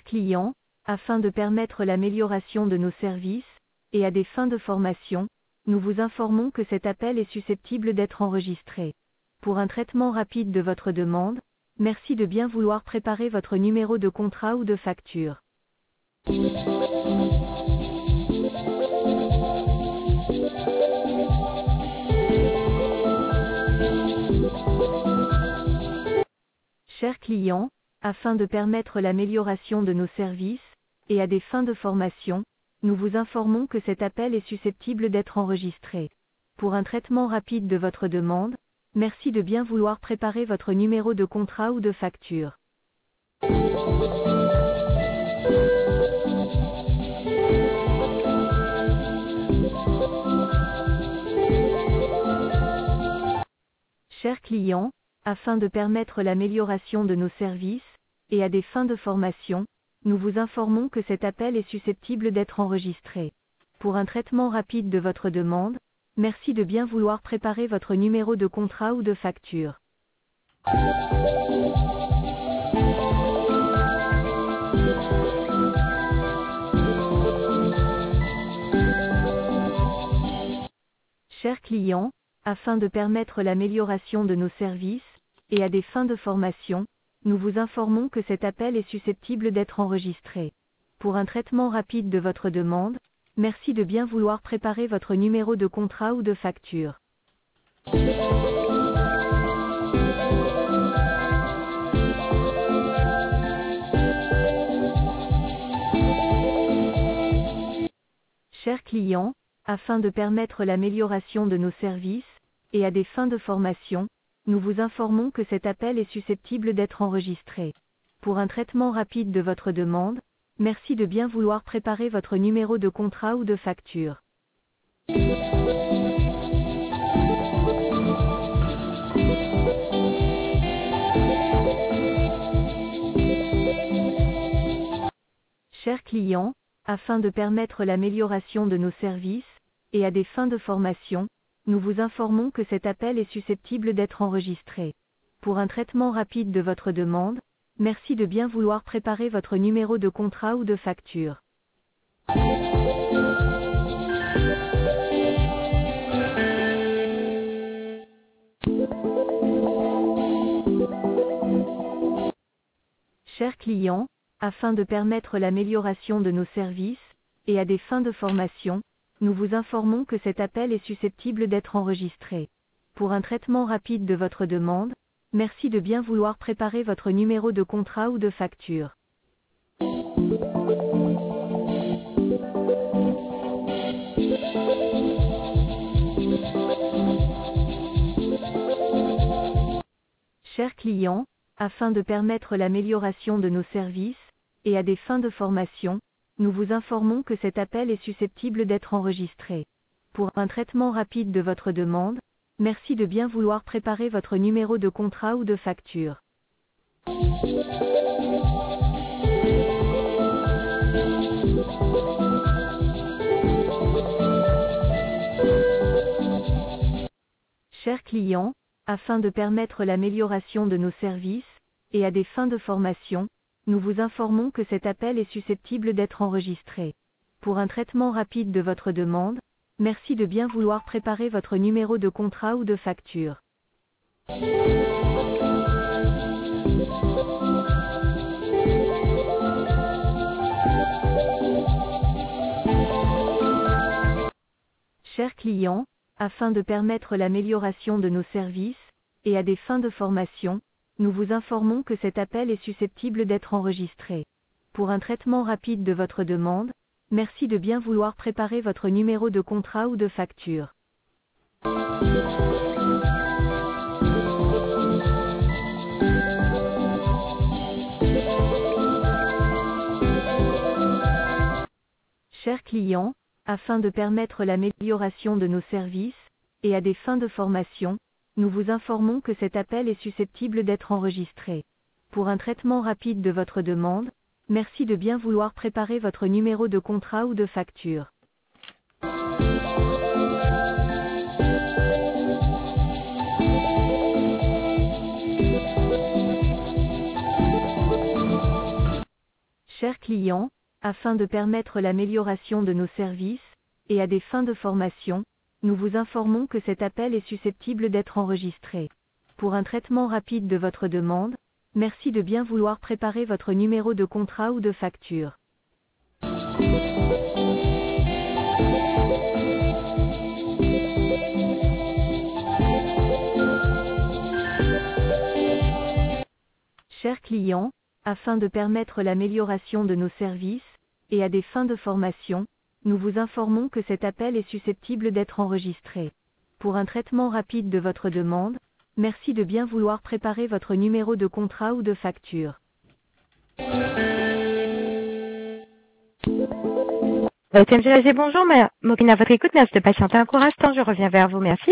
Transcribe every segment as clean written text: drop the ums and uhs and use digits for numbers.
clients, afin de permettre l'amélioration de nos services, et à des fins de formation, nous vous informons que cet appel est susceptible d'être enregistré. Pour un traitement rapide de votre demande, merci de bien vouloir préparer votre numéro de contrat ou de facture. Chers clients, afin de permettre l'amélioration de nos services, et à des fins de formation, nous vous informons que cet appel est susceptible d'être enregistré. Pour un traitement rapide de votre demande, merci de bien vouloir préparer votre numéro de contrat ou de facture. Chers clients, afin de permettre l'amélioration de nos services, et à des fins de formation, nous vous informons que cet appel est susceptible d'être enregistré. Pour un traitement rapide de votre demande, merci de bien vouloir préparer votre numéro de contrat ou de facture. Chers clients, afin de permettre l'amélioration de nos services, et à des fins de formation, nous vous informons que cet appel est susceptible d'être enregistré. Pour un traitement rapide de votre demande, merci de bien vouloir préparer votre numéro de contrat ou de facture. Chers clients, afin de permettre l'amélioration de nos services, et à des fins de formation, nous vous informons que cet appel est susceptible d'être enregistré. Pour un traitement rapide de votre demande, merci de bien vouloir préparer votre numéro de contrat ou de facture. Chers clients, afin de permettre l'amélioration de nos services, et à des fins de formation, nous vous informons que cet appel est susceptible d'être enregistré. Pour un traitement rapide de votre demande, merci de bien vouloir préparer votre numéro de contrat ou de facture. Chers clients, afin de permettre l'amélioration de nos services, et à des fins de formation, nous vous informons que cet appel est susceptible d'être enregistré. Pour un traitement rapide de votre demande, merci de bien vouloir préparer votre numéro de contrat ou de facture. Chers clients, afin de permettre l'amélioration de nos services, et à des fins de formation, nous vous informons que cet appel est susceptible d'être enregistré. Pour un traitement rapide de votre demande, merci de bien vouloir préparer votre numéro de contrat ou de facture. Chers clients, afin de permettre l'amélioration de nos services, et à des fins de formation, nous vous informons que cet appel est susceptible d'être enregistré. Pour un traitement rapide de votre demande, merci de bien vouloir préparer votre numéro de contrat ou de facture. Chers clients, afin de permettre l'amélioration de nos services, et à des fins de formation, nous vous informons que cet appel est susceptible d'être enregistré. Pour un traitement rapide de votre demande, merci de bien vouloir préparer votre numéro de contrat ou de facture. Chers clients, afin de permettre l'amélioration de nos services, et à des fins de formation, nous vous informons que cet appel est susceptible d'être enregistré. Pour un traitement rapide de votre demande, merci de bien vouloir préparer votre numéro de contrat ou de facture. Chers clients, afin de permettre l'amélioration de nos services, et à des fins de formation, nous vous informons que cet appel est susceptible d'être enregistré. Pour un traitement rapide de votre demande, merci de bien vouloir préparer votre numéro de contrat ou de facture. Chers clients, afin de permettre l'amélioration de nos services, et à des fins de formation, nous vous informons que cet appel est susceptible d'être enregistré. Pour un traitement rapide de votre demande, merci de bien vouloir préparer votre numéro de contrat ou de facture. TMGLG, bonjour, Maureen à votre écoute, merci de patienter un court instant, je reviens vers vous, merci.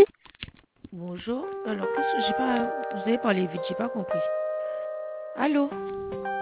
Bonjour. Alors, qu'est-ce que j'ai pas... Vous avez parlé vite, j'ai pas compris. Allô?